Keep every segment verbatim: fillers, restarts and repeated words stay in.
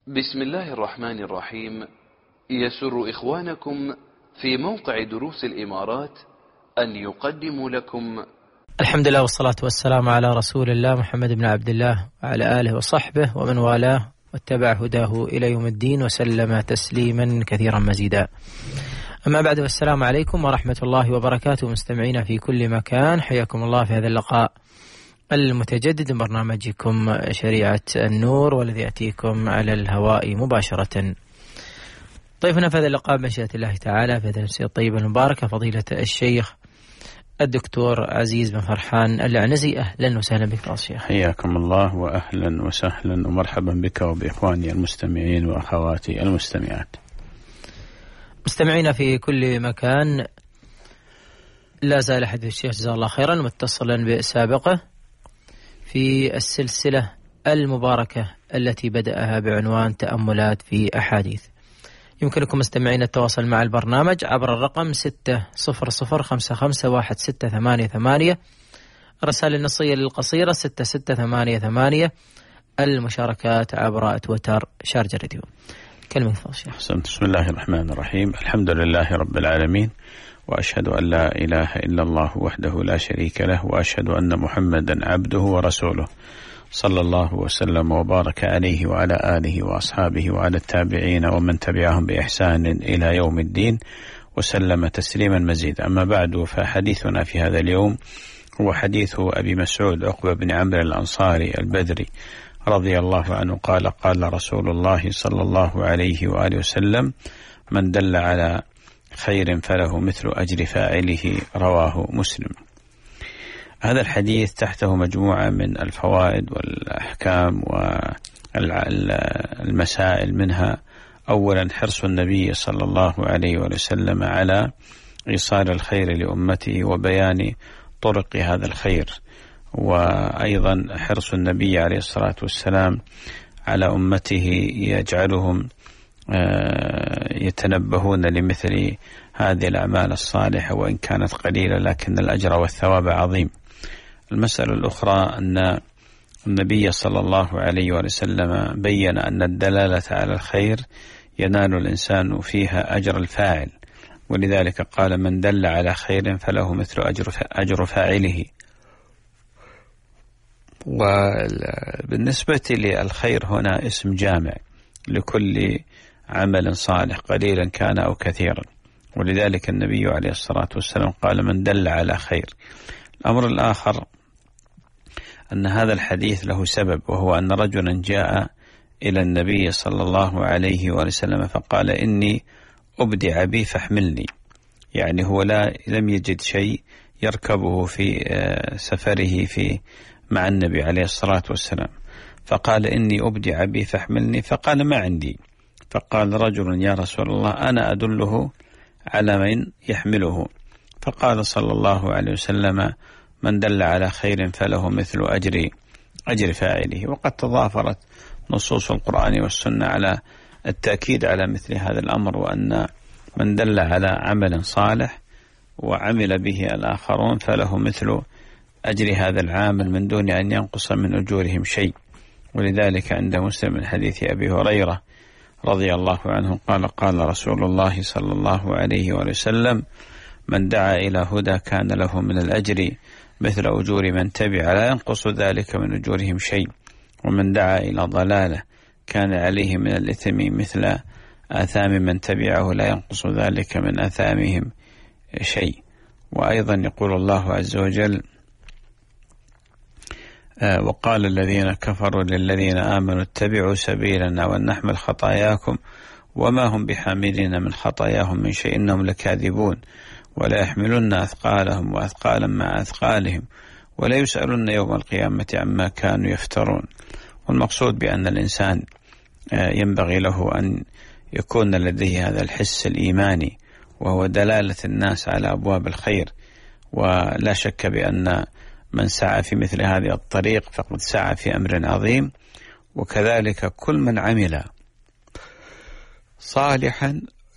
بسم الله الرحمن الرحيم. يسر إخوانكم في موقع دروس الإمارات أن يقدموا لكم الحمد لله والصلاة والسلام على رسول الله محمد بن عبد الله وعلى آله وصحبه ومن والاه واتبع هداه إلى يوم الدين وسلم تسليما كثيرا مزيدا. أما بعد، والسلام عليكم ورحمة الله وبركاته مستمعين في كل مكان، حياكم الله في هذا اللقاء المتجدد من برنامجكم شريعة النور، والذي يأتيكم على الهواء مباشرة. ضيفنا في هذا اللقاء بمشيئة الله تعالى في هذه الأمسية الطيبة المباركة فضيلة الشيخ الدكتور عزيز بن فرحان العنزي. أهلا وسهلا بك يا شيخ. حياكم الله وأهلا وسهلا ومرحبا بك وبإخواني المستمعين وأخواتي المستمعات. مستمعين في كل مكان، لا زال حديث الشيخ جزاه الله خيرا متصلا بسابقه في السلسلة المباركة التي بدأها بعنوان تأملات في أحاديث. يمكنكم مستمعين التواصل مع البرنامج عبر الرقم ستة صفر صفر خمسة خمسة واحد ستة ثمانية ثمانية، الرسائل النصية للقصيرة ستة ستة ثمانية ثمانية، المشاركات عبر تويتر شارجة راديو. كلمة فاضية. بسم الله الرحمن الرحيم. الحمد لله رب العالمين، وأشهد أن لا إله إلا الله وحده لا شريك له، وأشهد أن محمدا عبده ورسوله، صلى الله وسلم وبارك عليه وعلى آله وأصحابه وعلى التابعين ومن تبعهم بإحسان إلى يوم الدين وسلم تسليما مزيدا. أما بعد، فحديثنا في هذا اليوم هو حديث أبي مسعود عقبة بن عمرو الأنصاري البدري رضي الله عنه قال: قال رسول الله صلى الله عليه وآله وسلم: من دل على خير فله مثل أجر فاعله، رواه مسلم. هذا الحديث تحته مجموعة من الفوائد والأحكام والمسائل، منها أولا حرص النبي صلى الله عليه وسلم على إيصال الخير لأمته وبيان طرق هذا الخير، وأيضا حرص النبي عليه الصلاة والسلام على أمته يجعلهم يتنبهون لمثل هذه الأعمال الصالحة وإن كانت قليلة لكن الأجر والثواب عظيم. المسألة الأخرى أن النبي صلى الله عليه وسلم بيّن أن الدلالة على الخير ينال الإنسان فيها أجر الفاعل، ولذلك قال: من دل على خير فله مثل أجر أجر فاعله. وبالنسبة للخير هنا اسم جامع لكل عمل صالح قليلا كان أو كثيرا، ولذلك النبي عليه الصلاة والسلام قال: من دل على خير. الأمر الآخر أن هذا الحديث له سبب، وهو أن رجلا جاء إلى النبي صلى الله عليه وسلم فقال: إني أبدع بي فاحملني. يعني هو لا لم يجد شيء يركبه في سفره في مع النبي عليه الصلاة والسلام، فقال: إني أبدع بي فاحملني. فقال: ما عندي. فقال رجل: يا رسول الله، أنا أدله على من يحمله. فقال صلى الله عليه وسلم: من دل على خير فله مثل أجر أجر فاعله. وقد تضافرت نصوص القرآن والسنة على التأكيد على مثل هذا الأمر، وأن من دل على عمل صالح وعمل به الآخرون فله مثل أجر هذا العامل من دون أن ينقص من أجورهم شيء. ولذلك عند مسلم من حديث أبي هريرة رضي الله عنه قال: قال رسول الله صلى الله عليه وسلم: من دعا إلى هدى كان له من الأجر مثل أجور من تبع لا ينقص ذلك من أجورهم شيء، ومن دعا إلى ضلالة كان عليه من الإثم مثل آثام من تبعه لا ينقص ذلك من آثامهم شيء. وأيضا يقول الله عز وجل: وقال الذين كفروا للذين آمنوا اتبعوا سبيلنا ولنحمل خطاياكم وما هم بحاملين من خطاياهم من شيء إنهم لكاذبون ولا يحملن أثقالهم وأثقالا مع أثقالهم ولا يسألون يوم القيامة عما كانوا يفترون. والمقصود بأن الإنسان ينبغي له أن يكون لديه هذا الحس الإيماني، وهو دلالة الناس على أبواب الخير. ولا شك بأن من سعى في مثل هذه الطريق فقد سعى في أمر عظيم، وكذلك كل من عمل صالحا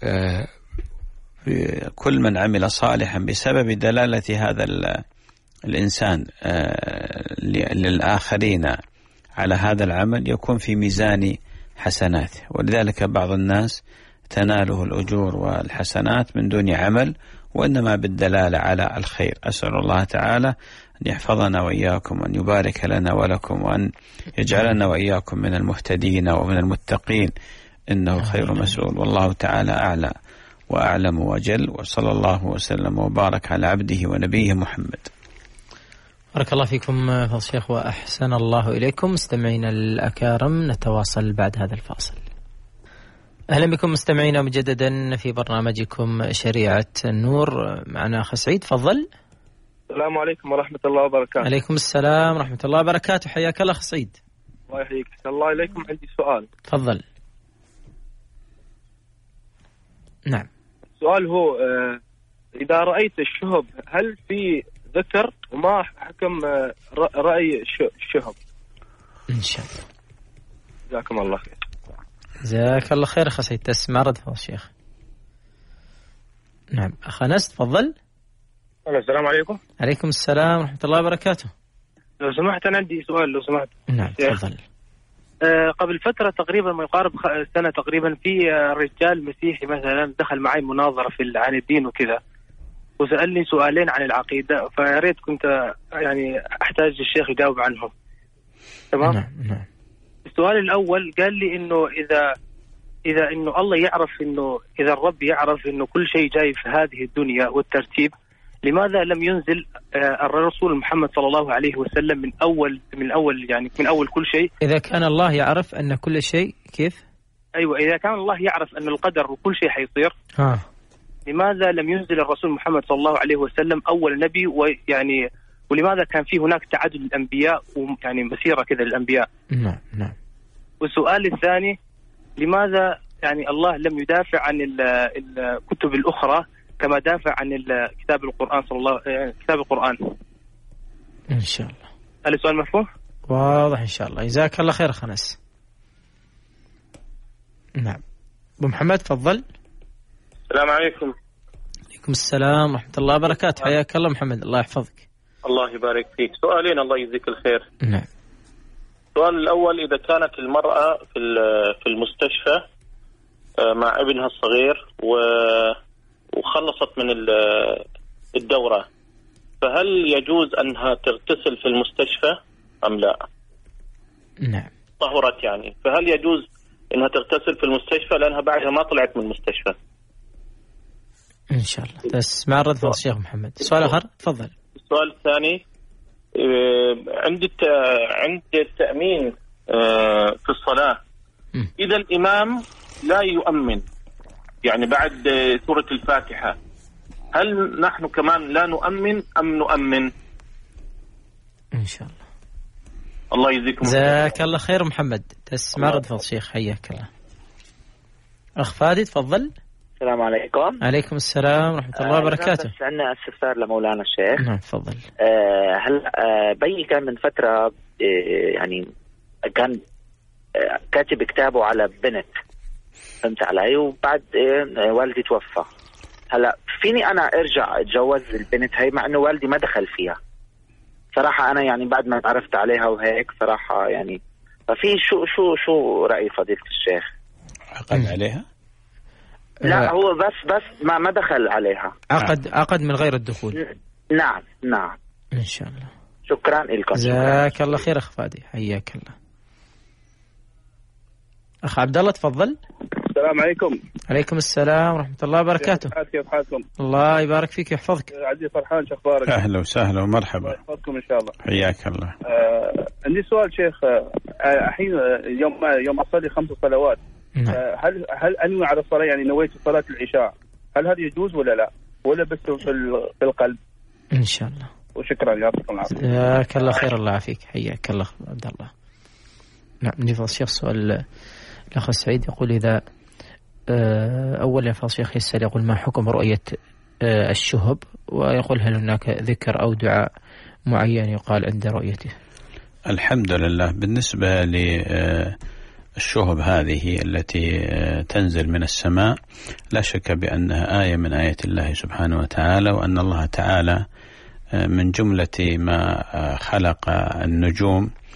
كل من عمل صالحا بسبب دلالة هذا الإنسان للآخرين على هذا العمل يكون في ميزان حسناته. ولذلك بعض الناس تناله الأجور والحسنات من دون عمل، وإنما بالدلالة على الخير. أسأل الله تعالى أن يحفظنا وإياكم، وأن يبارك لنا ولكم، وأن يجعلنا وإياكم من المهتدين ومن المتقين، إنه خير مسؤول. والله تعالى أعلى وأعلم وجل، وصلى الله وسلم وبارك على عبده ونبيه محمد. بارك الله فيكم فضل الشيخ وأحسن الله إليكم. مستمعينا الأكارم، نتواصل بعد هذا الفاصل. أهلا بكم مستمعينا مجددا في برنامجكم شريعة النور. معنا أخ سعيد، تفضل. السلام عليكم ورحمة الله وبركاته. عليكم السلام ورحمة الله وبركاته، حياك الله أخ سعيد. الله يحييك. الله إليكم. عندي سؤال. تفضل. نعم. السؤال هو آه إذا رأيت الشهب هل في ذكر، وما حكم آه رأي الشهب؟ إن شاء الله. جزاكم الله خير. جزاك الله خير أخ سعيد. تسمع رد فضل الشيخ. نعم أخ أنس، تفضل. السلام عليكم. عليكم السلام ورحمة الله وبركاته. لو سمحت أنا عندي سؤال لو سمحت. نعم تفضل. آه قبل فترة تقريبا ما يقارب سنة تقريبا، في رجال مسيحي مثلا دخل معي مناظرة في عن الدين وكذا، وسألني سؤالين عن العقيدة، فياريت كنت يعني أحتاج الشيخ يجاوب عنهم. تمام. نعم نعم. السؤال الأول قال لي إنه إذا إذا إنه الله يعرف إنه إذا الرب يعرف إنه كل شيء جاي في هذه الدنيا والترتيب، لماذا لم ينزل الرسول محمد صلى الله عليه وسلم من أول من أول يعني من أول كل شيء؟ إذا كان الله يعرف أن كل شيء كيف؟ أيوة، إذا كان الله يعرف أن القدر وكل شيء حيصير، ها. لماذا لم ينزل الرسول محمد صلى الله عليه وسلم أول نبي؟ ويعني ولماذا كان في هناك تعدد الأنبياء ويعني مسيرة كذا للأنبياء؟ نعم نعم. والسؤال الثاني، لماذا يعني الله لم يدافع عن الكتب الأخرى كما دافع عن كتاب القرآن صلى الله كتاب القرآن؟ إن شاء الله. هل السؤال مفهوم؟ واضح إن شاء الله. جزاك الله خير خنس. نعم. أبو محمد تفضل. السلام عليكم. عليكم السلام ورحمة الله وبركاته، حياك الله محمد، الله يحفظك. الله يبارك فيك. سؤالين الله يجزيك الخير. نعم. السؤال الأول، إذا كانت المرأة في في المستشفى مع ابنها الصغير وخلصت من الدورة، فهل يجوز أنها تغتسل في المستشفى أم لا؟ نعم. طهرت يعني، فهل يجوز أنها تغتسل في المستشفى لأنها بعدها ما طلعت من المستشفى؟ إن شاء الله. بس مع الرد الشيخ محمد. سؤال آخر تفضل. السؤال الثاني، عند عند التأمين في الصلاة، إذا الإمام لا يؤمن يعني بعد سورة الفاتحة، هل نحن كمان لا نؤمن أم نؤمن؟ إن شاء الله. الله يجزيكم جزاك الله خير محمد. تسمع رد فضل الشيخ، حياك الله. أخ فادي تفضل. السلام عليكم. عليكم السلام ورحمة الله وبركاته. بس عندنا استفسار لمولانا الشيخ. نعم تفضل. آه هل آه بي كان من فترة آه يعني كان آه كاتب كتابه على بنت، فهمت علي، وبعد آه والدي توفى. هلا فيني أنا أرجع أتجوز البنت هاي مع إنه والدي ما دخل فيها؟ صراحة أنا يعني بعد ما عرفت عليها وهيك صراحة يعني، ففي شو شو شو رأي فضيلة الشيخ؟ عقد عليها؟ لا هو بس بس ما ما دخل عليها. عقد عقد من غير الدخول. نعم نعم. إن شاء الله. شكرا لكم. جزاك الله خير أخ فادي، حياك الله. أخ عبد الله تفضل. السلام عليكم. عليكم السلام ورحمة الله وبركاته. كيف حالكم؟ الله يبارك فيك ويحفظك. عزيز فرحان، شو أخبارك؟ أهلا وسهلا ومرحبا. الله يحفظكم إن شاء الله. حياك الله. آه عندي سؤال شيخ. الحين آه يوم يوم أصلي خمس صلوات، آه هل هل أنوي على الصلاة يعني نويت صلاة العشاء، هل هذا يجوز ولا لا، ولا بس في القلب؟ إن شاء الله. وشكرا، يعطيكم العافية. جزاك الله خير، الله يعافيك، حياك الله عبد الله. نعم. نفضل الشيخ سؤال الأخ سعيد يقول إذا أولا فضل الشيخ يسأل يقول ما حكم رؤية الشهب، ويقول هل هناك ذكر أو دعاء معين يقال عند رؤيته؟ الحمد لله. بالنسبة للشهب هذه التي تنزل من السماء، لا شك بأنها آية من آيات الله سبحانه وتعالى، وأن الله تعالى من جملة ما خلق النجوم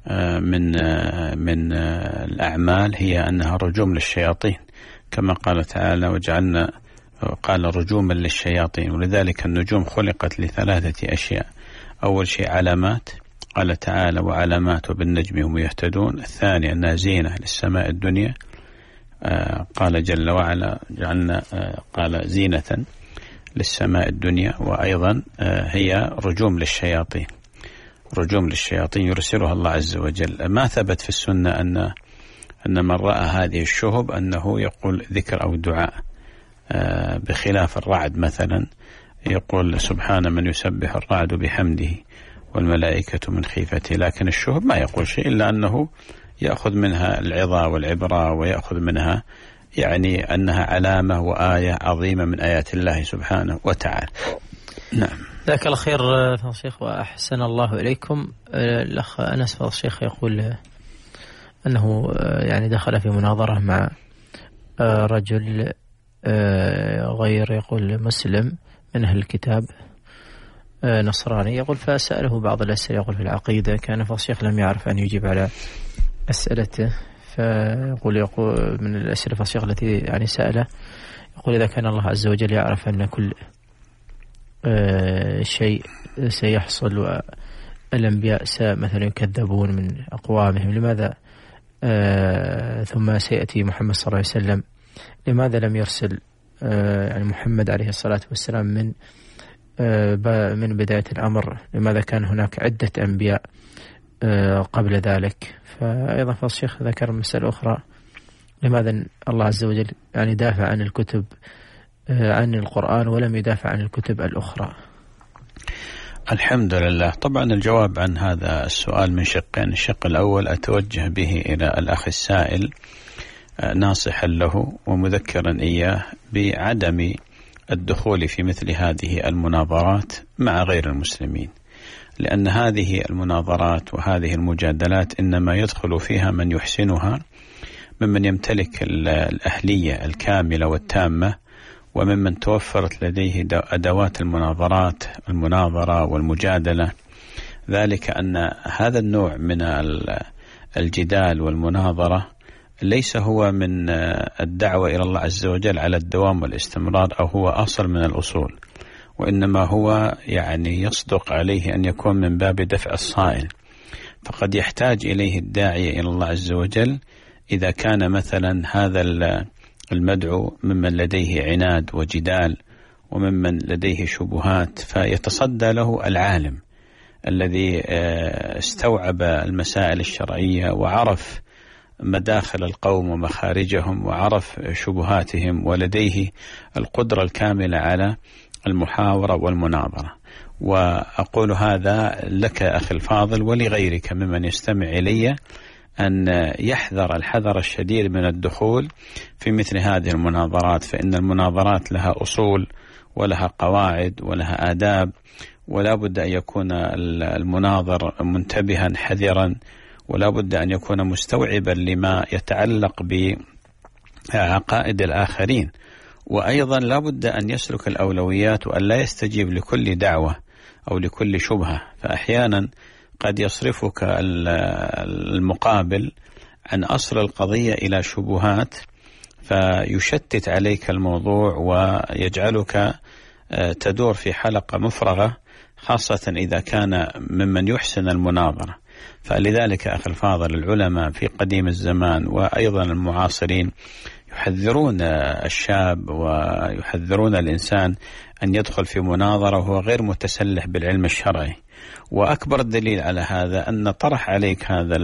من من الأعمال هي أنها رجوم للشياطين، كما قال تعالى وجعلنا قال رجوما للشياطين. ولذلك النجوم خلقت لثلاثة أشياء. أول شيء علامات، قال تعالى وعلامات وبالنجم هم يهتدون. الثاني أنها زينة للسماء الدنيا، قال جل وعلا جعلنا قال زينة للسماء الدنيا. وأيضا هي رجوم للشياطين، رجوم للشياطين يرسلها الله عز وجل. ما ثبت في السنة أن أن من رأى هذه الشهب أنه يقول ذكر أو دعاء، بخلاف الرعد مثلا يقول سبحان من يسبح الرعد بحمده والملائكة من خيفته. لكن الشهب ما يقول شيء إلا أنه يأخذ منها العظة والعبرة، ويأخذ منها يعني أنها علامة وآية عظيمة من آيات الله سبحانه وتعالى. نعم. جزاك الله خير فضل الشيخ وأحسن الله إليكم. الأخ أنس فضل الشيخ يقول أنه يعني دخل في مناظرة مع رجل غير يقول مسلم من أهل الكتاب نصراني، يقول فسأله بعض الأسئلة يقول في العقيدة، كان فضل الشيخ لم يعرف أن يجيب على أسئلته، فيقول يقول من الأسئلة فضل الشيخ التي يعني سأله يقول إذا كان الله عز وجل يعرف أن كل شيء سيحصل والأنبياء مثلا يكذبون من أقوامهم، لماذا ثم سيأتي محمد صلى الله عليه وسلم، لماذا لم يرسل يعني محمد عليه الصلاة والسلام من من بداية الأمر؟ لماذا كان هناك عدة أنبياء قبل ذلك؟ فأيضا فضل الشيخ ذكر مسألة أخرى، لماذا الله عز وجل يعني دافع عن الكتب عن القرآن ولم يدافع عن الكتب الأخرى؟ الحمد لله. طبعا الجواب عن هذا السؤال من شقين. الشق الأول أتوجه به إلى الأخ السائل ناصحا له ومذكرا إياه بعدم الدخول في مثل هذه المناظرات مع غير المسلمين، لأن هذه المناظرات وهذه المجادلات إنما يدخل فيها من يحسنها ممن يمتلك الأهلية الكاملة والتامة، وممن توفرت لديه أدوات المناظرات المناظرة والمجادلة. ذلك أن هذا النوع من الجدال والمناظرة ليس هو من الدعوة إلى الله عز وجل على الدوام والاستمرار، أو هو أصل من الأصول، وإنما هو يعني يصدق عليه أن يكون من باب دفع الصائل. فقد يحتاج إليه الداعية إلى الله عز وجل إذا كان مثلا هذا المدعو ممن لديه عناد وجدال وممن لديه شبهات، فيتصدى له العالم الذي استوعب المسائل الشرعية وعرف مداخل القوم ومخارجهم وعرف شبهاتهم، ولديه القدرة الكاملة على المحاورة والمناظرة. وأقول هذا لك أخي الفاضل ولغيرك ممن يستمع إلي أن يحذر الحذر الشديد من الدخول في مثل هذه المناظرات، فإن المناظرات لها أصول ولها قواعد ولها آداب، ولا بد أن يكون المناظر منتبها حذرا، ولا بد أن يكون مستوعبا لما يتعلق بعقائد الآخرين، وأيضا لا بد أن يسلك الأولويات وأن لا يستجيب لكل دعوة أو لكل شبهة. فأحيانا قد يصرفك المقابل عن أصل القضية إلى شبهات فيشتت عليك الموضوع ويجعلك تدور في حلقة مفرغة، خاصة إذا كان ممن يحسن المناظرة. فلذلك أخي الفاضل العلماء في قديم الزمان وأيضا المعاصرين يحذرون الشاب ويحذرون الإنسان أن يدخل في مناظرة وهو غير متسلح بالعلم الشرعي. وأكبر دليل على هذا أن طرح عليك هذا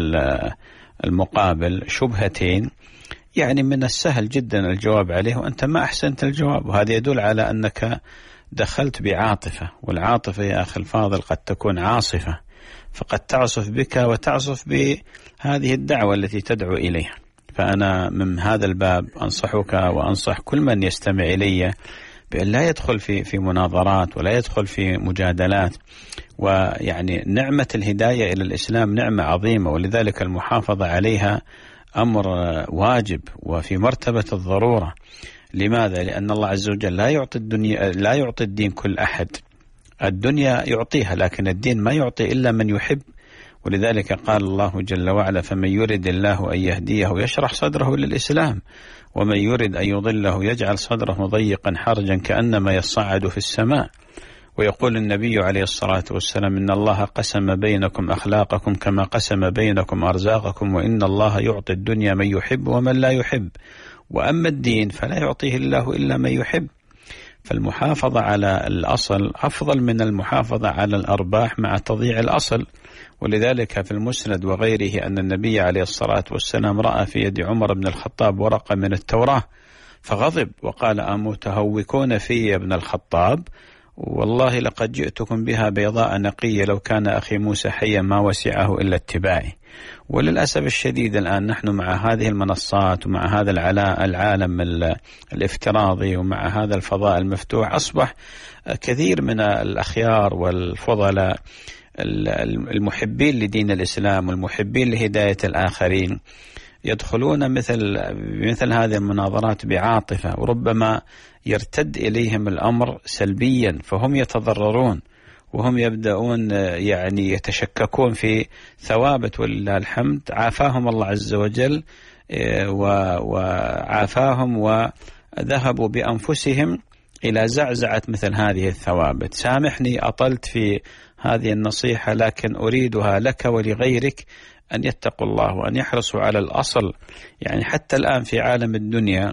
المقابل شبهتين يعني من السهل جدا الجواب عليه وأنت ما أحسنت الجواب، وهذا يدل على أنك دخلت بعاطفة، والعاطفة يا أخي الفاضل قد تكون عاصفة، فقد تعصف بك وتعصف بهذه الدعوة التي تدعو إليها. فأنا من هذا الباب أنصحك وأنصح كل من يستمع إلي بأن لا يدخل في في مناظرات ولا يدخل في مجادلات. ويعني نعمة الهداية إلى الإسلام نعمة عظيمة، ولذلك المحافظة عليها أمر واجب وفي مرتبة الضرورة. لماذا؟ لأن الله عز وجل لا يعطي الدنيا لا يعطي الدين كل أحد. الدنيا يعطيها، لكن الدين ما يعطي إلا من يحب ولذلك قال الله جل وعلا: فمن يرد الله أن يهديه يشرح صدره للإسلام، ومن يرد أن يضله يجعل صدره ضيقا حرجا كأنما يصعد في السماء. ويقول النبي عليه الصلاة والسلام: إن الله قسم بينكم أخلاقكم كما قسم بينكم أرزاقكم، وإن الله يعطي الدنيا من يحب ومن لا يحب، وأما الدين فلا يعطيه الله إلا من يحب. فالمحافظة على الأصل أفضل من المحافظة على الأرباح مع تضييع الأصل. ولذلك في المسند وغيره أن النبي عليه الصلاة والسلام رأى في يد عمر بن الخطاب ورقة من التوراة فغضب وقال: أمتهوكون في يا ابن الخطاب؟ والله لقد جئتكم بها بيضاء نقية، لو كان أخي موسى حيا ما وسعه إلا اتباعي. وللأسف الشديد الآن نحن مع هذه المنصات ومع هذا العالم الافتراضي ومع هذا الفضاء المفتوح أصبح كثير من الأخيار والفضلاء المحبين لدين الإسلام والمحبين لهداية الآخرين يدخلون مثل مثل هذه المناظرات بعاطفة، وربما يرتد إليهم الأمر سلبيا، فهم يتضررون وهم يبدأون يعني يتشككون في ثوابت ولله الحمد. عافاهم الله عز وجل وعافاهم وذهبوا بأنفسهم إلى زعزعة مثل هذه الثوابت. سامحني أطلت في هذه النصيحة، لكن أريدها لك ولغيرك أن يتقوا الله وأن يحرصوا على الأصل. يعني حتى الآن في عالم الدنيا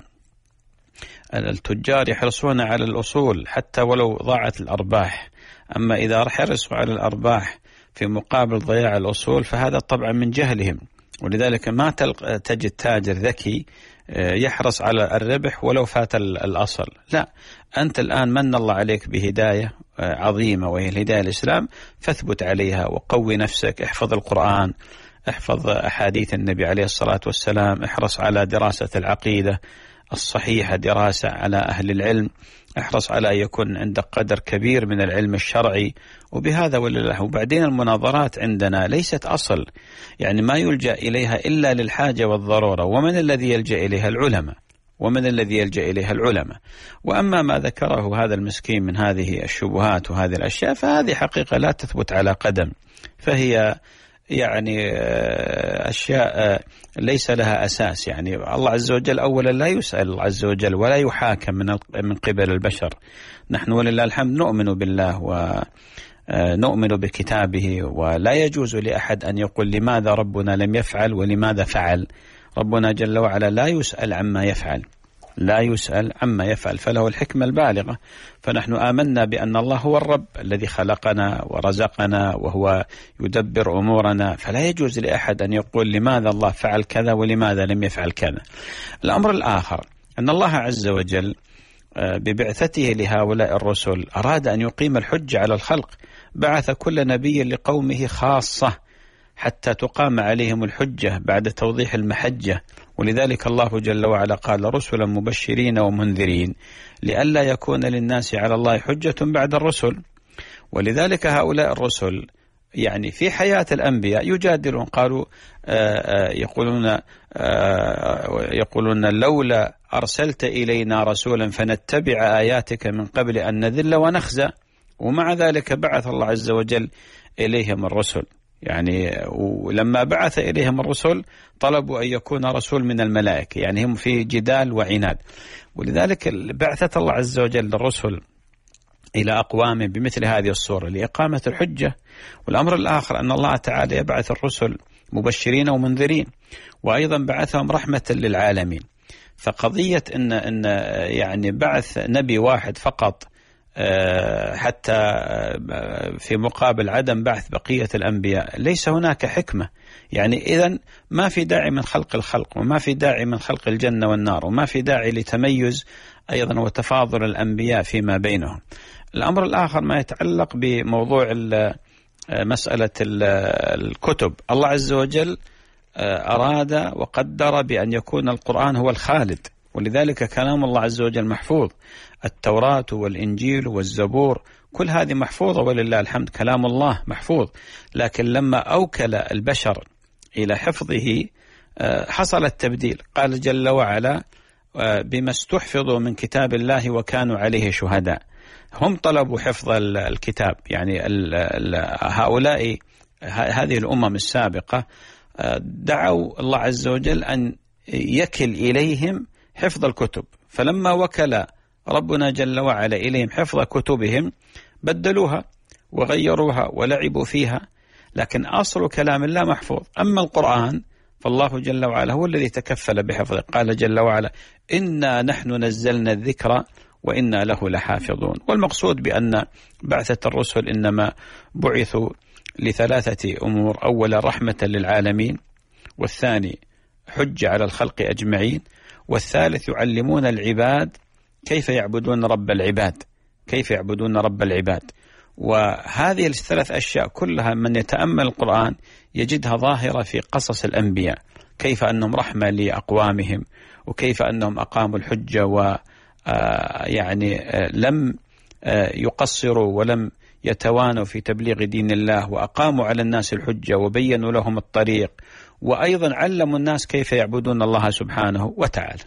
التجار يحرصون على الأصول حتى ولو ضاعت الأرباح، أما إذا حرصوا على الأرباح في مقابل ضياع الأصول فهذا طبعا من جهلهم. ولذلك ما تجد تاجر ذكي يحرص على الربح ولو فات الأصل، لا، أنت الآن من الله عليك بهداية عظيمة وهي الهداية الإسلام، فاثبت عليها وقوي نفسك، احفظ القرآن، احفظ أحاديث النبي عليه الصلاة والسلام، احرص على دراسة العقيدة الصحيحة، دراسة على أهل العلم، احرص على أن يكون عندك قدر كبير من العلم الشرعي، وبهذا ولله. وبعدين المناظرات عندنا ليست أصل، يعني ما يلجأ إليها إلا للحاجة والضرورة. ومن الذي يلجأ إليها؟ العلماء. ومن الذي يلجأ إليها؟ العلماء. وأما ما ذكره هذا المسكين من هذه الشبهات وهذه الأشياء فهذه حقيقة لا تثبت على قدم، فهي يعني أشياء ليس لها أساس. يعني الله عز وجل أولا لا يسأل الله عز وجل ولا يحاكم من من قبل البشر. نحن ولله الحمد نؤمن بالله ونؤمن بكتابه، ولا يجوز لأحد أن يقول لماذا ربنا لم يفعل ولماذا فعل. ربنا جل وعلا لا يسأل عما يفعل، لا يسأل عما يفعل، فله الحكمة البالغة. فنحن آمنا بأن الله هو الرب الذي خلقنا ورزقنا وهو يدبر أمورنا، فلا يجوز لأحد أن يقول لماذا الله فعل كذا ولماذا لم يفعل كذا. الأمر الآخر أن الله عز وجل ببعثته لهؤلاء الرسل أراد أن يقيم الحجة على الخلق، بعث كل نبي لقومه خاصة حتى تقام عليهم الحجة بعد توضيح المحجة. ولذلك الله جل وعلا قال: رسلا مبشرين ومنذرين لئلا يكون للناس على الله حجة بعد الرسل. ولذلك هؤلاء الرسل يعني في حياة الأنبياء يجادلون، قالوا آآ آآ يقولون آآ يقولون لولا أرسلت إلينا رسولا فنتبع آياتك من قبل أن نذل ونخزى. ومع ذلك بعث الله عز وجل إليهم الرسل، يعني ولما بعث إليهم الرسل طلبوا أن يكون رسول من الملائكة، يعني هم في جدال وعناد. ولذلك بعثت الله عز وجل الرسل إلى أقوام بمثل هذه الصورة لإقامة الحجة. والأمر الآخر أن الله تعالى يبعث الرسل مبشرين ومنذرين، وأيضا بعثهم رحمة للعالمين. فقضية إن إن يعني بعث نبي واحد فقط حتى في مقابل عدم بعث بقية الأنبياء ليس هناك حكمة. يعني إذن ما في داعي من خلق الخلق، وما في داعي من خلق الجنة والنار، وما في داعي لتميز أيضا وتفاضل الأنبياء فيما بينهم. الأمر الآخر ما يتعلق بموضوع مسألة الكتب. الله عز وجل أراد وقدر بأن يكون القرآن هو الخالد، ولذلك كلام الله عز وجل محفوظ. التوراة والإنجيل والزبور كل هذه محفوظة ولله الحمد، كلام الله محفوظ. لكن لما أوكل البشر إلى حفظه حصل التبديل. قال جل وعلا: بما استحفظوا من كتاب الله وكانوا عليه شهداء. هم طلبوا حفظ الكتاب، يعني هؤلاء هذه الأمم السابقة دعوا الله عز وجل أن يكل إليهم حفظ الكتب، فلما وكل ربنا جل وعلا إليهم حفظ كتبهم بدلوها وغيروها ولعبوا فيها، لكن أصل كلام الله محفوظ. أما القرآن فالله جل وعلا هو الذي تكفل بحفظه، قال جل وعلا إنا نحن نزلنا الذكر وإنا له لحافظون. والمقصود بأن بعثة الرسل إنما بعثوا لثلاثة أمور: أولا رحمة للعالمين، والثاني حجة على الخلق أجمعين، والثالث يعلمون العباد كيف يعبدون رب العباد كيف يعبدون رب العباد. وهذه الثلاث أشياء كلها من يتأمل القرآن يجدها ظاهرة في قصص الأنبياء، كيف أنهم رحمة لأقوامهم، وكيف أنهم أقاموا الحجة و يعني لم يقصروا ولم يتوانوا في تبليغ دين الله، وأقاموا على الناس الحجة وبينوا لهم الطريق، وأيضا علموا الناس كيف يعبدون الله سبحانه وتعالى.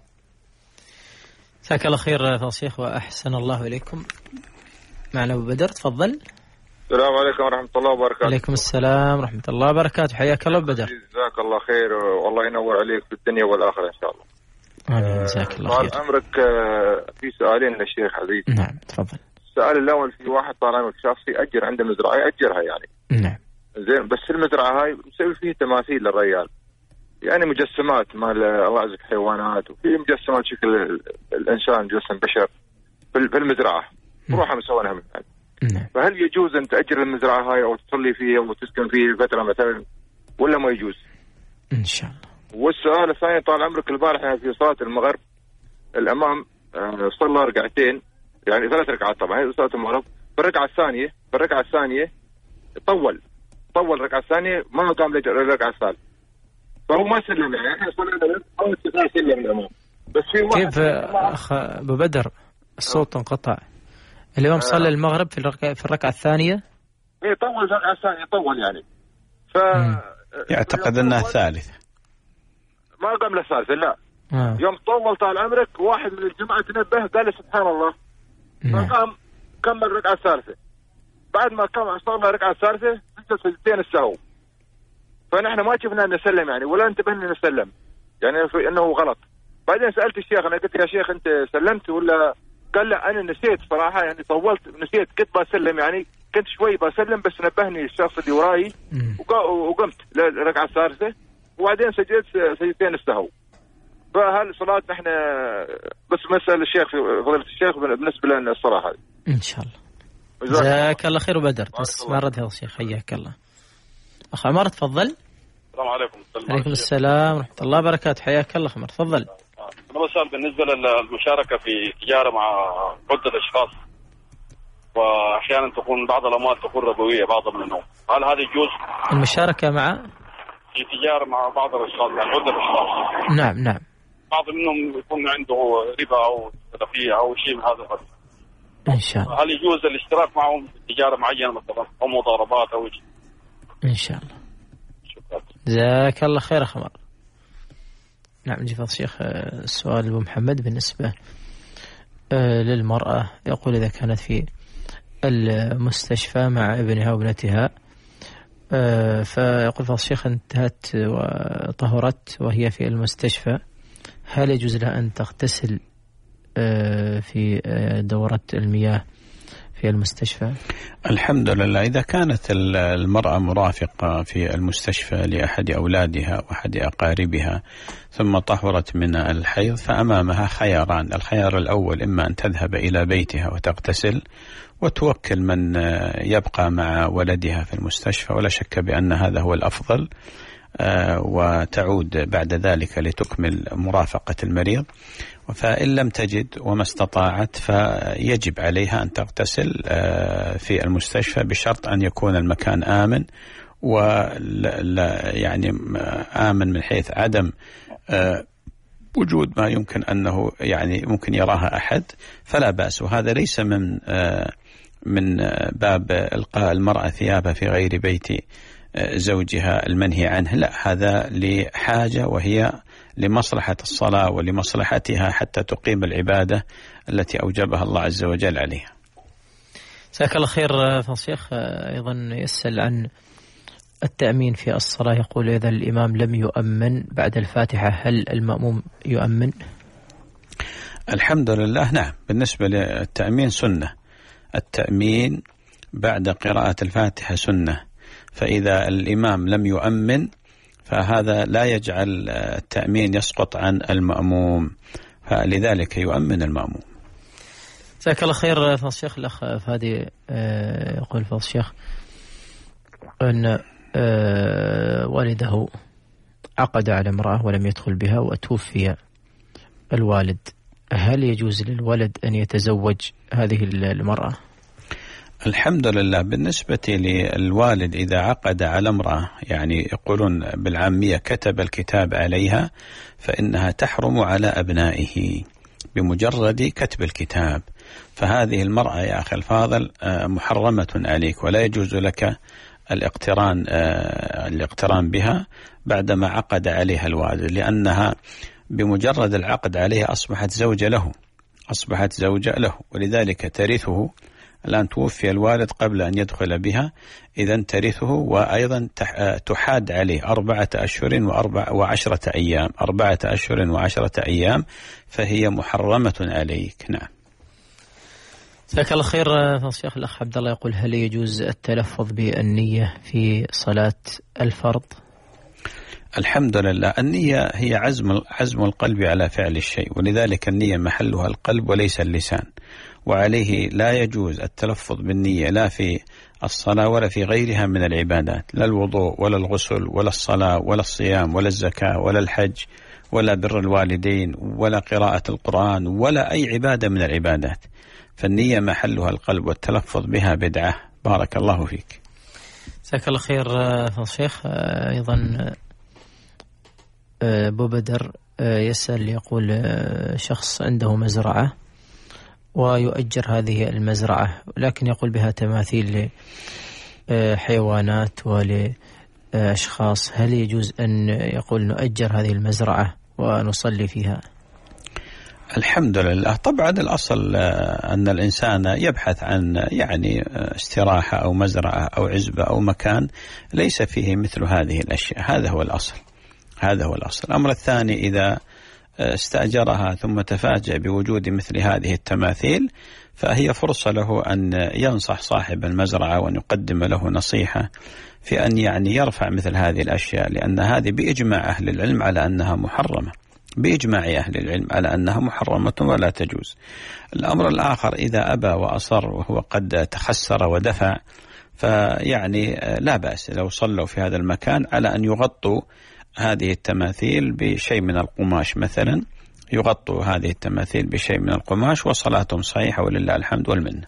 جزاك الله خير فضيلة الشيخ وأحسن الله إليكم. معنا أبو بدر، تفضل. السلام عليكم ورحمة الله وبركاته. عليكم السلام ورحمة الله وبركاته، حياك الله أبو بدر. جزاك الله خير والله ينور عليك في الدنيا والآخرة إن شاء الله. آمين. جزاك الله خير. طال عمرك في سؤالين للشيخ عزيز. نعم تفضل. السؤال الأول، في واحد طال عمرك شخص يأجر عنده مزرعة يأجرها يعني. نعم. زين، بس المزرعة هاي مسوي فيه تماثيل للرجال، يعني مجسمات مال الله عزك حيوانات، وفي مجسمات شكل الإنسان جسم بشر في المزرعة روحها مسوينها من هذا. نعم. فهل يجوز أن تأجر المزرعة هاي أو تصلي فيها وتسكن فيها فترة مثلا، ولا ما يجوز؟ إن شاء الله. والسؤال الثاني، طال عمرك البارح في صلاة المغرب الأمام صلى ركعتين، يعني ثلاث ركعات طبعا هي صلاة المغرب، بالركعة الثانية بالركعة الثانية طول طول الركعة الثانية ما قام للركعة الثالثة، فهو ما سلم، يعني احنا صلينا أول تسعة سلم الأمام. بس في كيف أخ أبو بدر الصوت انقطع؟ اليوم صلى المغرب في الركعة في الركعة الثانية. إيه طول الركعة الثانية طول يعني. ف يعتقد أنها الثالثة. ما قام للثالثة لا. آه. يوم طول طال عمرك واحد من الجماعة تنبه قال سبحان الله. نعم. فقام كمل الركعة الثالثة. بعد ما كمل صلى الركعة الثالثة نزل سجدتين السهو. فنحن ما شفنا نسلم يعني ولا انتبهنا نسلم. يعني إنه غلط. بعدين سألت الشيخ، أنا قلت يا شيخ أنت سلمت ولا؟ قال لا أنا نسيت صراحة، يعني طولت نسيت، كنت بسلم يعني كنت شوي بسلم بس نبهني الشخص اللي وراي وقمت للركعة الثالثة وبعدين سجدت سجدتين السهو. فهل صلاة نحن بس مسألة الشيخ فضيلة الشيخ بالنسبة لنا الصلاة هذه إن شاء الله. جزاك الله خير بدر، بس ما رد هذا الشيخ. حياك الله. أخ عمر تفضل. السلام عليكم. عليكم السلام ورحمة الله وبركاته، حياك الله عمر تفضل. أنا بسأل بالنسبة للمشاركة في تجارة مع عدة أشخاص، وأحيانا تكون بعض الأموال تكون ربوية بعض منهم، هل هذا يجوز؟ المشاركة مع في تجارة مع بعض الأشخاص، يعني عدة أشخاص. نعم نعم. بعض منهم يكون عنده ربا أو سلفية أو شيء من هذا القبيل. إن شاء الله. هل يجوز الاشتراك معهم في تجارة معينة مثلا أو مضاربات أو شيء؟ إن شاء الله. شكرا. جزاك الله خير أخ عمر. نعم نجي فضل الشيخ السؤال أبو محمد بالنسبة للمرأة، يقول إذا كانت في المستشفى مع ابنها وابنتها، فيقول فضل الشيخ انتهت وطهرت وهي في المستشفى، هل يجوز لها أن تغتسل في دورة المياه في المستشفى؟ الحمد لله، إذا كانت المرأة مرافقة في المستشفى لأحد أولادها وأحد أقاربها ثم طهرت من الحيض فأمامها خياران. الخيار الأول إما أن تذهب إلى بيتها وتغتسل وتوكل من يبقى مع ولدها في المستشفى، ولا شك بأن هذا هو الأفضل، وتعود بعد ذلك لتكمل مرافقة المريض. فإن لم تجد وما استطاعت فيجب عليها أن تغتسل في المستشفى بشرط أن يكون المكان آمن، ولا يعني آمن من حيث عدم وجود ما يمكن أنه يعني ممكن يراها أحد، فلا بأس. وهذا ليس من من باب إلقاء المرأة ثيابها في غير بيت زوجها المنهي عنه، لا، هذا لحاجة وهي لمصلحة الصلاة ولمصلحتها حتى تقيم العبادة التي أوجبها الله عز وجل عليها. جزاك الله خير فضيلة الشيخ. أيضا يسأل عن التأمين في الصلاة، يقول إذا الإمام لم يؤمن بعد الفاتحة هل المأموم يؤمن؟ الحمد لله نعم، بالنسبة للتأمين سنة، التأمين بعد قراءة الفاتحة سنة، فإذا الإمام لم يؤمن فهذا لا يجعل التأمين يسقط عن المأموم، فلذلك يؤمن المأموم. جزاك الله خير. فضل الشيخ الأخ فادي يقول فضل الشيخ أن والده عقد على امرأة ولم يدخل بها وتوفي الوالد، هل يجوز للولد أن يتزوج هذه المرأة؟ الحمد لله، بالنسبة للوالد إذا عقد على امرأة، يعني يقولون بالعامية كتب الكتاب عليها، فإنها تحرم على أبنائه بمجرد كتب الكتاب، فهذه المرأة يا أخي الفاضل محرمة عليك، ولا يجوز لك الاقتران الاقتران بها بعدما عقد عليها الوالد، لأنها بمجرد العقد عليها أصبحت زوجة له أصبحت زوجة له ولذلك ترثه. الآن توفي الوالد قبل أن يدخل بها، إذن ترثه، وأيضا تحاد عليه أربعة أشهر وأربع وعشرة أيام أربعة أشهر وعشرة أيام، فهي محرمة عليك. نعم. جزاك الله خير. الشيخ الأخ عبد الله يقول هل يجوز التلفظ بالنية في صلاة الفرض؟ الحمد لله، النية هي عزم عزم القلب على فعل الشيء، ولذلك النية محلها القلب وليس اللسان، وعليه لا يجوز التلفظ بالنية لا في الصلاة ولا في غيرها من العبادات، لا الوضوء ولا الغسل ولا الصلاة ولا الصيام ولا الزكاة ولا الحج ولا بر الوالدين ولا قراءة القرآن ولا أي عبادة من العبادات، فالنية محلها القلب والتلفظ بها بدعة. بارك الله فيك. جزاك الله خير فضل الشيخ. أيضا أبو بدر يسأل يقول شخص عنده مزرعة ويؤجر هذه المزرعة، لكن يقول بها تماثيل لحيوانات ولأشخاص، هل يجوز أن يقول نؤجر هذه المزرعة ونصلي فيها؟ الحمد لله، طبعا الأصل أن الإنسان يبحث عن يعني استراحة أو مزرعة أو عزبة أو مكان ليس فيه مثل هذه الأشياء، هذا هو الأصل هذا هو الأصل. الأمر الثاني إذا استأجرها ثم تفاجأ بوجود مثل هذه التماثيل، فهي فرصة له أن ينصح صاحب المزرعة وأن يقدم له نصيحة في أن يعني يرفع مثل هذه الأشياء، لأن هذه بإجماع أهل العلم على أنها محرمة، بإجماع أهل العلم على أنها محرمة ولا تجوز. الأمر الآخر إذا أبى وأصر وهو قد تخسر ودفع، فيعني لا بأس لو صلوا في هذا المكان على أن يغطوا هذه التماثيل بشيء من القماش مثلا، يغطوا هذه التماثيل بشيء من القماش وصلاتهم صحيحة ولله الحمد والمنة.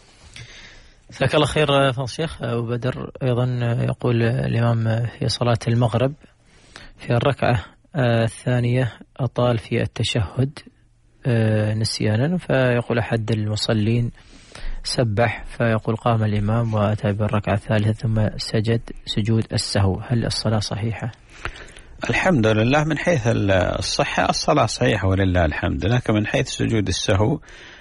جزاك الله خير فضل الشيخ. أبو بدر أيضا يقول الإمام في صلاة المغرب في الركعة الثانية أطال في التشهد نسيانا، فيقول أحد المصلين سبح، فيقول قام الإمام وأتى بالركعة الثالثة ثم سجد سجود السهو، هل الصلاة صحيحة؟ الحمد لله، من حيث الصحة الصلاة صحيحة ولله الحمد، لكن من حيث سجود السهو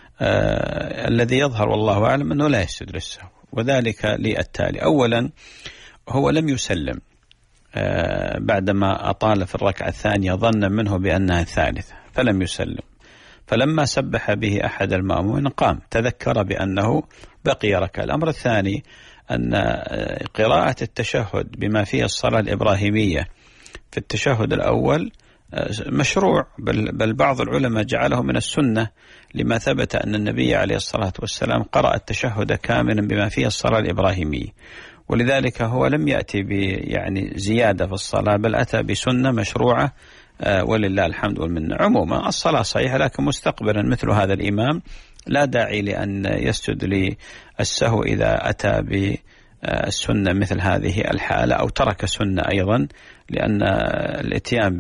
آه الذي يظهر والله أعلم أنه لا يسجد للسهو، وذلك للتالي: أولا هو لم يسلم آه بعدما أطال في الركعة الثانية، ظن منه بأنها الثالثة فلم يسلم، فلما سبح به أحد المأمومين قام تذكر بأنه بقي ركعة. الأمر الثاني أن قراءة التشهد بما فيه الصلاة الإبراهيمية في التشهد الأول مشروع، بل, بل بعض العلماء جعله من السنة، لما ثبت أن النبي عليه الصلاة والسلام قرأ التشهد كاملا بما فيه الصلاة الإبراهيمية، ولذلك هو لم يأتي يعني زيادة في الصلاة، بل أتى بسنة مشروعة ولله الحمد والمنة. عموما الصلاة صحيحة، لكن مستقبلا مثل هذا الإمام لا داعي لأن يسجد للسهو إذا أتى بالسنة مثل هذه الحالة أو ترك السنة أيضا، لأن الاتيان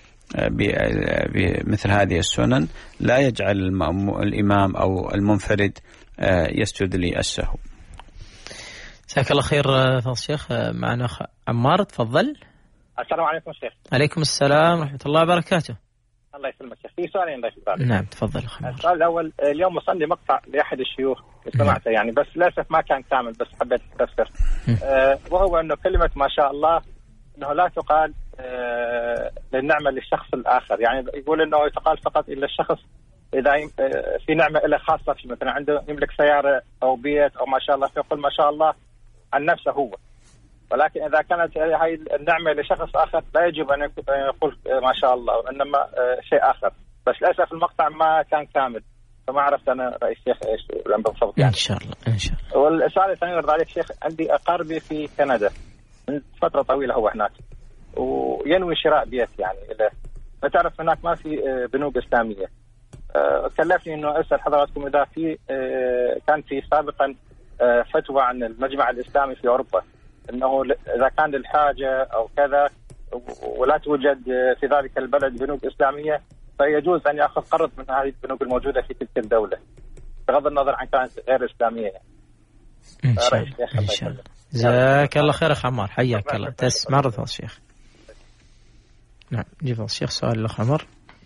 بمثل هذه السنن لا يجعل الإمام أو المنفرد يسجد للسهو. جزاك الله خير فضل الشيخ. معنا أخ عمار، تفضل. السلام عليكم شيخ. عليكم السلام ورحمة الله وبركاته. الله يسلمك. في سؤالين الله يسلمك. نعم تفضل. السؤال الأول، اليوم وصلني مقطع لأحد الشيوخ سمعته يعني بس للأسف ما كان كامل بس حبيت أستفسر. أه وهو أنه كلمة ما شاء الله أنه لا تقال أه للنعمة للشخص الآخر، يعني يقول أنه تقال فقط إلا الشخص إذا في نعمة له خاصة، في مثلا عنده يملك سيارة أو بيت أو ما شاء الله فيقول ما شاء الله عن نفسه هو، ولكن إذا كانت هاي النعمة لشخص آخر لا يجب أن يقول ما شاء الله، وإنما شيء آخر. بس للأسف المقطع ما كان كامل فما عرفت أنا رئيس الشيخ إيش لم بالضبط يعني. إن شاء الله إن شاء الله. والسؤال الثاني يرضى عليك شيخ، عندي أقاربي في كندا من فترة طويلة هو هناك وينوي شراء بيت يعني له، فتعرف هناك ما في بنوك إسلامية. أه كلفني إنه أسأل حضراتكم إذا في أه كان في سابقا أه فتوى عن المجمع الإسلامي في أوروبا أنه إذا كان للحاجة أو كذا ولا توجد في ذلك البلد بنوك إسلامية فيجوز أن يأخذ قرض من هذه البنوك الموجودة في تلك الدولة بغض النظر عن كانت غير إسلامية. إن شاء الله إن شاء الله. جزاك الله خير أخ عمار، حياك الله. تسمع رضا الشيخ. نعم جيب الشيخ. سؤال الأخ عمر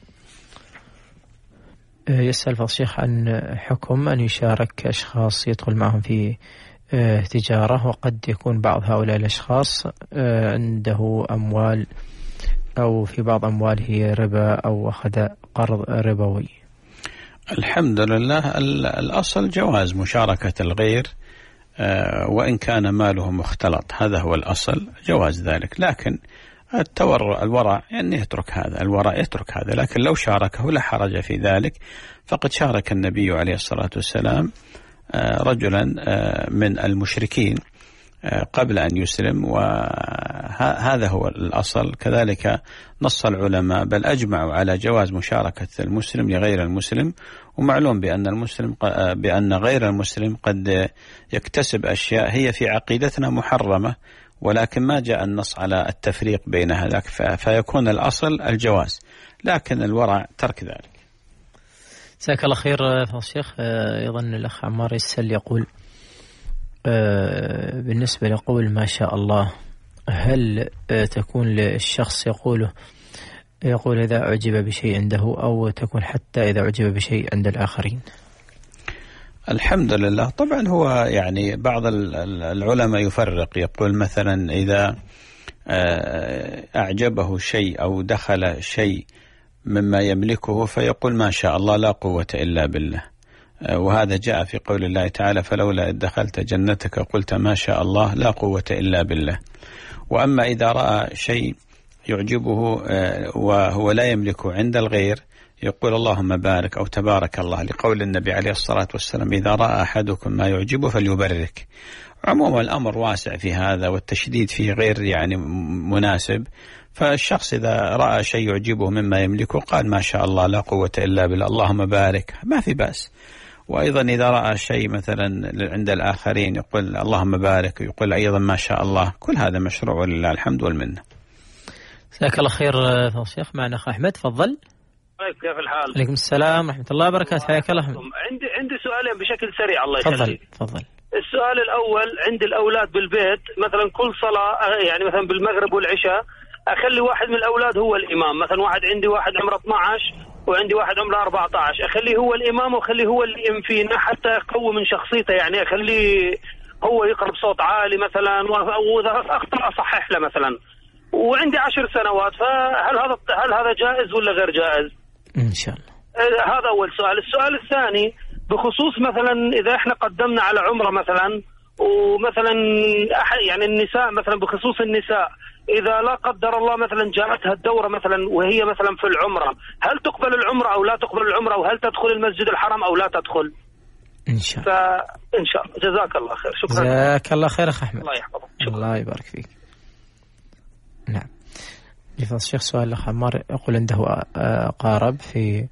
يسأل فضل الشيخ عن حكم أن يشارك أشخاص يدخل معهم في تجارة وقد يكون بعض هؤلاء الأشخاص عنده أموال أو في بعض أمواله ربا أو أخذ قرض ربوي. الحمد لله الأصل جواز مشاركة الغير وإن كان ماله مختلط، هذا هو الأصل جواز ذلك، لكن التورع الورع يعني يترك هذا، الورع يترك هذا، لكن لو شاركه لا حرج في ذلك. فقد شارك النبي عليه الصلاة والسلام رجلا من المشركين قبل أن يسلم، وهذا هو الأصل. كذلك نص العلماء بل أجمعوا على جواز مشاركة المسلم لغير المسلم، ومعلوم بأن المسلم بأن غير المسلم قد يكتسب أشياء هي في عقيدتنا محرمة، ولكن ما جاء النص على التفريق بين هذاك، فيكون الأصل الجواز، لكن الورع ترك ذلك. جزاك الله خير فضل الشيخ. أيضا الأخ عمار يسأل يقول بالنسبة لقول ما شاء الله، هل تكون للشخص يقوله يقول إذا أعجب بشيء عنده أو تكون حتى إذا أعجب بشيء عند الآخرين؟ الحمد لله. طبعا هو يعني بعض العلماء يفرق، يقول مثلا إذا أعجبه شيء أو دخل شيء مما يملكه فيقول ما شاء الله لا قوة إلا بالله، وهذا جاء في قول الله تعالى فلولا إذ دخلت جنتك قلت ما شاء الله لا قوة إلا بالله. وأما إذا رأى شيء يعجبه وهو لا يملكه عند الغير يقول اللهم بارك أو تبارك الله، لقول النبي عليه الصلاة والسلام إذا رأى أحدكم ما يعجبه فليبرك. عموما الأمر واسع في هذا والتشديد فيه غير يعني مناسب، فالشخص إذا رأى شيء يعجبه مما يملكه قال ما شاء الله لا قوة إلا بالله اللهم بارك، ما في بأس. وأيضا إذا رأى شيء مثلا عند الآخرين يقول اللهم بارك، ويقول أيضا ما شاء الله، كل هذا مشروع ولله الحمد والمنة. جزاك الله خير فضل الشيخ. معنا أخ أحمد، تفضل. كيف الحال؟ عليكم السلام ورحمة الله وبركاته. حياك الله. عندي عندي سؤالين بشكل سريع الله يخليك. تفضل تفضل. السؤال الأول، عندي الأولاد بالبيت مثلا كل صلاة يعني مثلا بالمغرب والعشاء أخلي واحد من الأولاد هو الإمام، مثلا واحد عندي واحد عمره اثنا عشر وعندي واحد عمره أربعة عشر، أخليه هو الإمام وأخليه هو اللي يم فينا حتى يقوي من شخصيته، يعني أخليه هو يقرأ بصوت عالي مثلا، وإذا أخطأ أصحح له مثلا. وعندي عشر سنوات، فهل هذا هل هذا جائز ولا غير جائز؟ إن شاء الله. هذا أول سؤال. السؤال الثاني بخصوص مثلا إذا إحنا قدمنا على عمرة مثلا، ومثلا يعني النساء مثلا بخصوص النساء إذا لا قدر الله مثلا جاءتها الدورة مثلا وهي مثلا في العمرة، هل تقبل العمرة أو لا تقبل العمرة، وهل تدخل المسجد الحرام أو لا تدخل؟ إن شاء الله. فإن شاء الله. جزاك الله خير. شكرا. جزاك الله خير أخ أحمد. الله يحفظك. الله يبارك فيك. نعم. لفضل الشيخ سؤال الأخ عمار يقول عنده أقارب في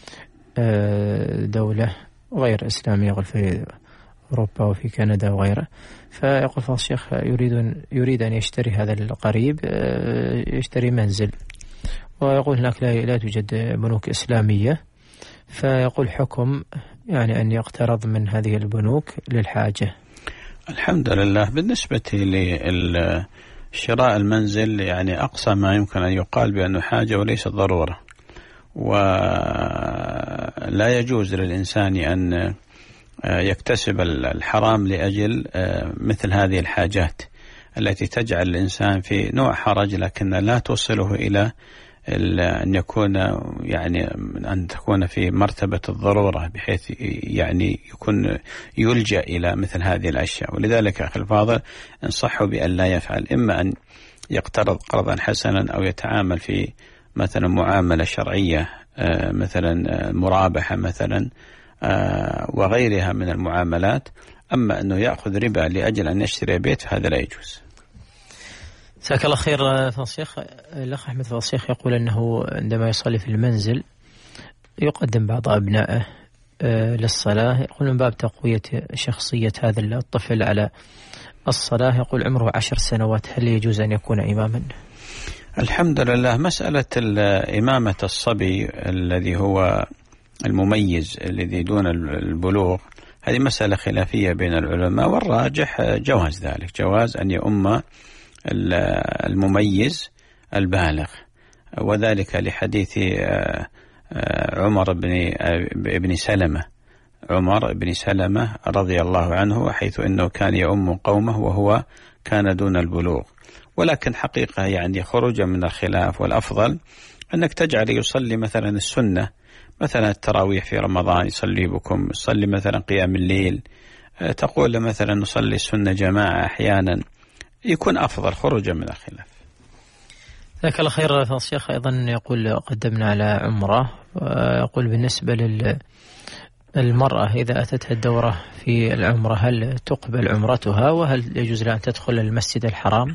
دولة غير إسلامية، يقول في أوروبا وفي كندا وغيره، فيقول فضل الشيخ يريد يريد أن يشتري هذا القريب يشتري منزل، ويقول هناك لا لا توجد بنوك إسلامية، فيقول حكم يعني أن يقترض من هذه البنوك للحاجة. الحمد لله. بالنسبة لشراء المنزل يعني أقصى ما يمكن أن يقال بأنه حاجة وليس ضرورة، ولا يجوز للإنسان أن يكتسب الحرام لأجل مثل هذه الحاجات التي تجعل الإنسان في نوع حرج، لكن لا توصله إلى أن يكون يعني أن تكون في مرتبة الضرورة بحيث يعني يكون يلجأ إلى مثل هذه الأشياء. ولذلك أخي الفاضل انصحه بأن لا يفعل، إما أن يقترض قرضا حسنا أو يتعامل في مثلا معاملة شرعية مثلا مرابحة مثلا وغيرها من المعاملات، أما أنه يأخذ ربا لأجل أن يشتري بيت فهذا لا يجوز. جزاك الله خير فضيلة الشيخ. الأخ أحمد فضيلة الشيخ يقول أنه عندما يصلي في المنزل يقدم بعض أبنائه للصلاة، يقول من باب تقوية شخصية هذا الطفل على الصلاة، يقول عمره عشر سنوات، هل يجوز أن يكون إماما؟ الحمد لله، مسألة إمامة الصبي الذي هو المميز الذي دون البلوغ هذه مسألة خلافية بين العلماء، والراجح جواز ذلك، جواز أن يؤم المميز البالغ، وذلك لحديث عمر بن ابن سلمة عمر بن سلمة رضي الله عنه، حيث أنه كان يؤم قومه وهو كان دون البلوغ. ولكن حقيقة يعني خروجا من الخلاف، والأفضل أنك تجعل يصلي مثلا السنة، مثلا التراويح في رمضان يصلي بكم، يصلي مثلا قيام الليل، تقول مثلا نصلي السنة جماعة أحيانا، يكون أفضل خروجا من الخلاف. جزاك الله خير فضيلة الشيخ. أيضا يقول قدمنا على عمرة، ويقول بالنسبة للمرأة إذا أتتها الدورة في العمرة هل تقبل عمرتها، وهل يجوز لها أن تدخل المسجد الحرام؟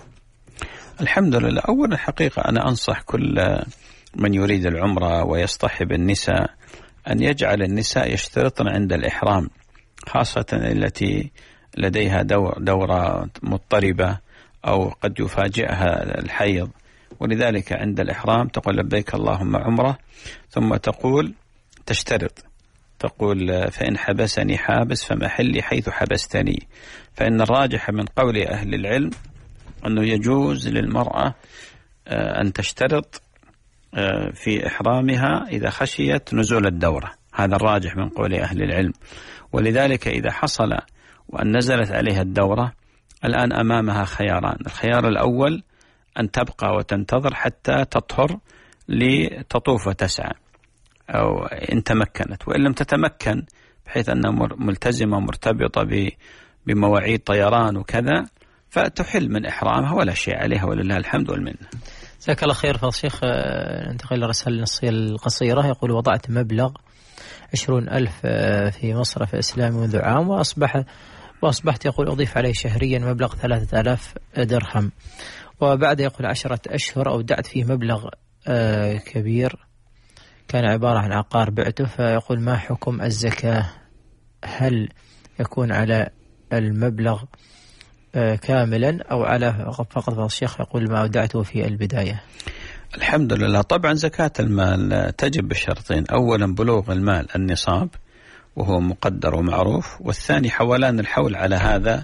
الحمد لله. أولا الحقيقة أنا أنصح كل من يريد العمرة ويصطحب النساء أن يجعل النساء يشترطن عند الإحرام، خاصة التي لديها دورة مضطربة أو قد يفاجئها الحيض، ولذلك عند الإحرام تقول لبيك اللهم عمرة، ثم تقول تشترط، تقول فإن حبسني حابس فمحلي حيث حبستني. فإن الراجح من قول أهل العلم أنه يجوز للمرأة أن تشترط في إحرامها إذا خشيت نزول الدورة، هذا الراجح من قول أهل العلم. ولذلك إذا حصل وأن نزلت عليها الدورة الآن أمامها خياران، الخيار الأول أن تبقى وتنتظر حتى تطهر لتطوف وتسعى، أو إن تمكنت، وإن لم تتمكن بحيث أنها ملتزمة مرتبطة بمواعيد طيران وكذا فتحل من إحرامها ولا شيء عليها، ولله الحمد والمنة. جزاك الله خير فضيلة الشيخ. ننتقل إلى رسالة نصية القصيرة. يقول وضعت مبلغ عشرون ألف في مصرف إسلامي منذ عام، وأصبح وأصبحت يقول أضيف عليه شهريا مبلغ ثلاثة آلاف درهم، وبعد يقول عشرة أشهر أودعت فيه مبلغ كبير كان عبارة عن عقار بعته، فيقول ما حكم الزكاة؟ هل يكون على المبلغ كاملا أو على فقط الشيخ؟ يقول ما أودعته في البداية. الحمد لله. طبعا زكاة المال تجب بشرطين، أولا بلوغ المال النصاب وهو مقدر ومعروف، والثاني حولان الحول على هذا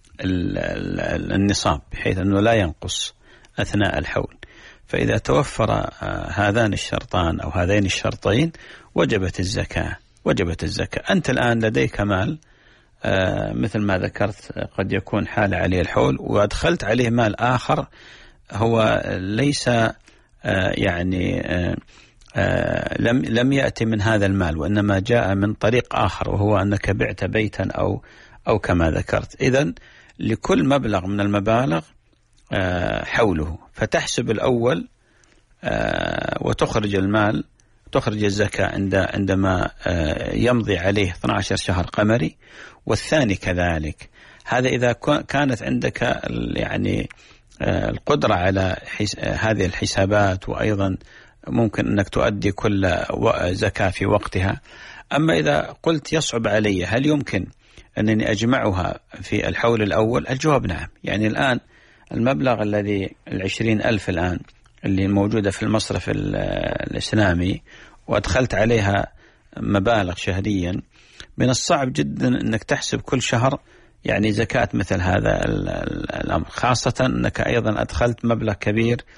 النصاب بحيث أنه لا ينقص أثناء الحول. فإذا توفر هذان الشرطان أو هذين الشرطين وجبت الزكاة وجبت الزكاة. أنت الآن لديك مال مثل ما ذكرت قد يكون حال عليه الحول، وأدخلت عليه مال آخر هو ليس يعني لم لم يأتي من هذا المال، وإنما جاء من طريق آخر، وهو أنك بعت بيتا أو أو كما ذكرت. إذن لكل مبلغ من المبالغ حوله، فتحسب الأول وتخرج المال، تخرج الزكاة عند عندما يمضي عليه اثنا عشر شهر قمري، والثاني كذلك. هذا إذا كانت عندك يعني القدرة على هذه الحسابات، وأيضا ممكن أنك تؤدي كل زكاة في وقتها. أما إذا قلت يصعب علي هل يمكن أنني أجمعها في الحول الأول؟ الجواب نعم. يعني الآن المبلغ الذي العشرين ألف الآن اللي موجودة في المصرف الإسلامي وأدخلت عليها مبالغ شهريا، من الصعب جدا أنك تحسب كل شهر يعني زكاة مثل هذا الأمر، خاصة أنك أيضا أدخلت مبلغ كبير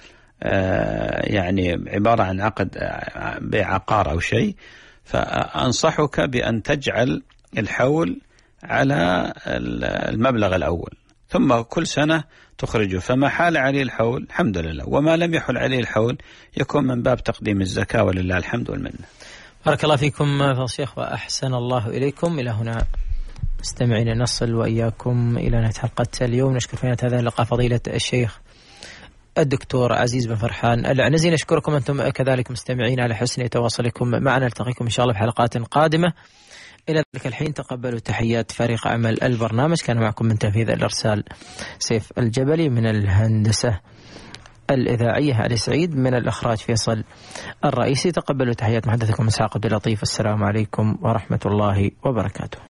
يعني عبارة عن عقد بيع عقار أو شيء، فأنصحك بأن تجعل الحول على المبلغ الأول ثم كل سنة تخرجه، فما حال عليه الحول الحمد لله، وما لم يحل عليه الحول يكون من باب تقديم الزكاة، ولله الحمد والمنة. بارك الله فيكم فضيلة الشيخ وأحسن الله إليكم. إلى هنا مستمعين نصل وإياكم إلى نهاية حلقة اليوم. نشكر في هذا اللقاء فضيلة الشيخ الدكتور عزيز بن فرحان العنزي. نشكركم أنتم كذلك مستمعين على حسن تواصلكم معنا. نلتقيكم إن شاء الله في حلقات قادمة. إلى ذلك الحين تقبلوا تحيات فريق عمل البرنامج. كان معكم من تنفيذ الإرسال سيف الجبلي، من الهندسة الإذاعية علي سعيد، من الإخراج فيصل الرئيسي. تقبلوا تحيات محدثكم إسحاق عبد اللطيف. السلام عليكم ورحمة الله وبركاته.